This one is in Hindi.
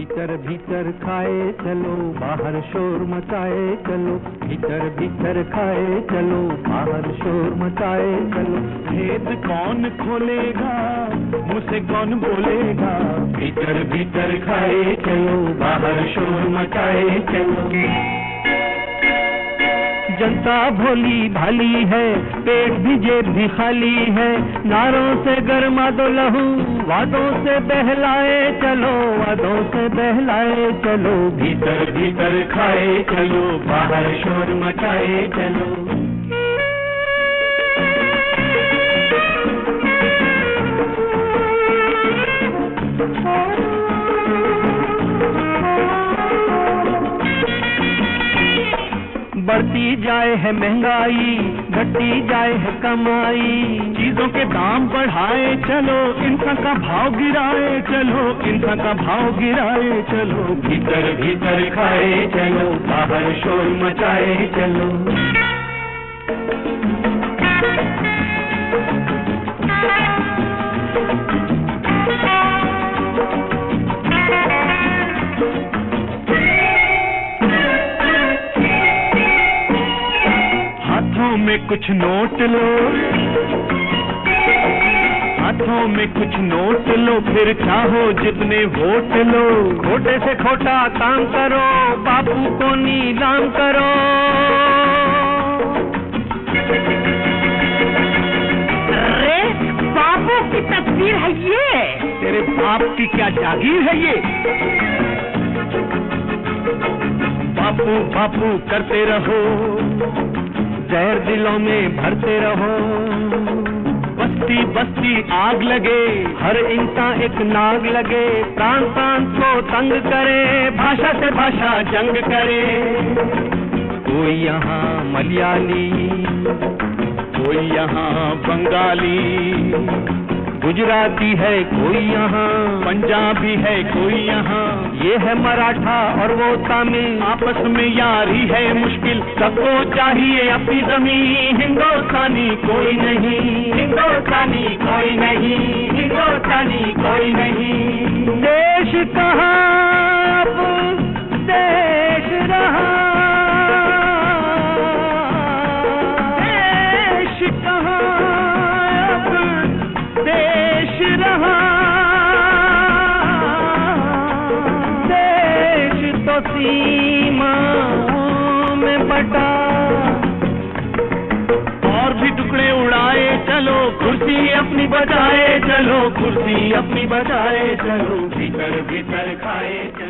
भीतर भीतर खाए चलो, बाहर शोर मचाए चलो। भीतर भीतर खाए चलो, बाहर शोर मचाए चलो। भेद कौन खोलेगा, मुझसे कौन बोलेगा। भीतर भीतर खाए चलो, बाहर शोर मचाए चलो। जनता भोली भाली है, पेट भी जेब भी खाली है। नारों से गरमा दो लहू, वादों से बहलाए चलो, वादों से बहलाए चलो। भीतर भीतर खाए चलो, बाहर शोर मचाए चलो। बढ़ती जाए है महंगाई, घटती जाए है कमाई। चीजों के दाम बढ़ाए चलो, इंसान का भाव गिराए चलो, इंसान का भाव गिराए चलो। भीतर भीतर खाए चलो, बाहर शोर मचाए चलो। हाथों में कुछ नोट लो, हाथों में कुछ नोट लो, फिर चाहो जितने वोट लो। खोटे से खोटा काम करो, बापू को नीलाम करो। अरे बापू की तस्वीर है ये। तेरे बाप की क्या जागीर है ये। बापू बापू करते रहो, जहर दिलों में भरते रहो। बस्ती बस्ती आग लगे, हर इंसान एक नाग लगे। प्राण प्राण को तंग करे, भाषा से भाषा जंग करे। कोई यहाँ मलयाली, कोई यहाँ बंगाली, गुजराती है कोई यहाँ, पंजाबी है कोई यहाँ। ये है मराठा और वो तमिल, आपस में यारी है मुश्किल। सबको चाहिए अपनी जमीन, हिंदुस्तानी कोई नहीं, हिंदुस्तानी कोई नहीं, हिंदुस्तानी कोई नहीं। देश कहाँ अब देश रहा, देश कहाँ अब देश रहा। देश तो सीमाओं में बटा, और भी टुकड़े उड़ाए चलो, कुर्सी अपनी बजाए चलो, कुर्सी अपनी बजाए चलो। भीतर भीतर खाए चलो।